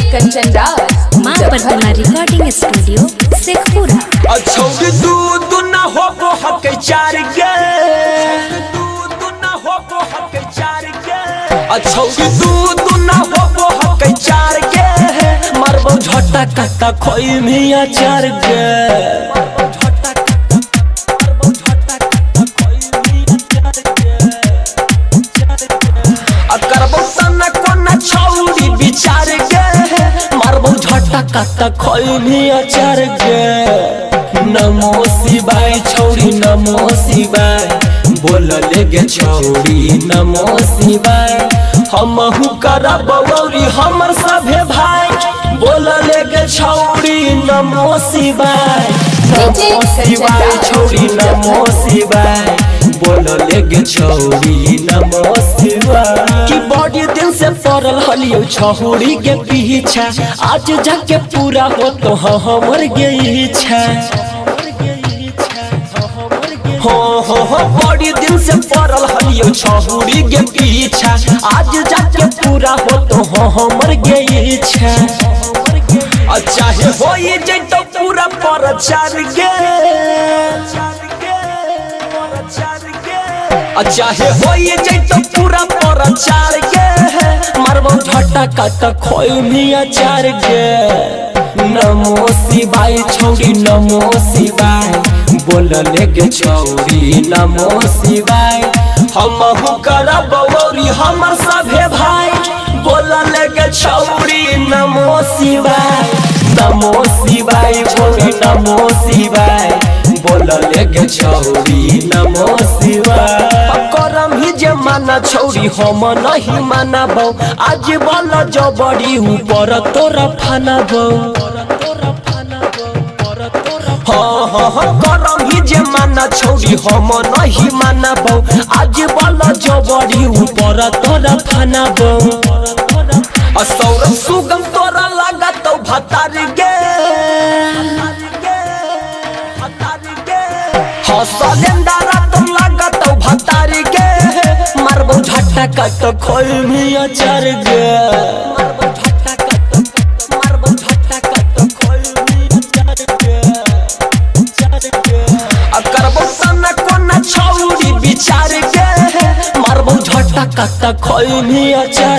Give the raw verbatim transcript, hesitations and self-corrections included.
कंचन राज माँ Patna recording studio Sheikhpura. अच्छा तू तू ना हो वो हक चार के तू तू ना हो वो हक चार के अच्छा तू तू ना हो वो हक चार के मारबो झटा कट्टा खोई मिया चार के काटा खोई अचार गे नमो शिवाय छौड़ी नमो शिवाय बोल लेगे छौड़ी नमो शिवाय हमहु करब बौरी हमर सभे भाई बोल लेगे छौड़ी नमो शिवाय नमो शिवाय छौड़ी नमो शिवाय बोल लेगे छौड़ी नमो शिवाय कि बड़ी दिन से पड़ल हलियो छौड़ी के पीछा आज जाके पूरा हो तो हमर गे इच्छा हो हो हो बड़ी दिन से पड़ल हलियो छौड़ी के पीछा आज जाके पूरा हो तो हमर गे इच्छा चाहे हो जैतो पूरा प्रचार गे चाहे हो जैतो पूरा प्रचार गे मारबो झटा काटा खोई मिया चार गे नमो शिवाय छौड़ी नमो शिवाय बोल लेगे छौड़ी नमो शिवाय हमहु करब बौरी हमर सभे भाई बोल लेगे छौड़ी नमो शिवाय नमो शिवाय बोली नमो शिवाय बोल लेगे छौड़ी नमो शिवाय करम ही जे माना छौड़ी हम नहीं मानबो आज बोल जो बड़ी ऊपर तोरा फानबो हाँ हाँ हाँ करम ही जे माना छौड़ी हम नहीं मानबो आज बोल जो बड़ी ऊपर तोरा फानबो असौर सुगम तोरा लगा तो भतार गे हाँ सलेंदारा तो लगा तो भतार गे मारबो झटा कट खोई मिया चार गे मारबो झटा कट मारबो झटा कट खोई मिया चार गे चार गे आ करबो तना कोना छौड़ी विचार गे मारबो झटा कट खोई मिया चार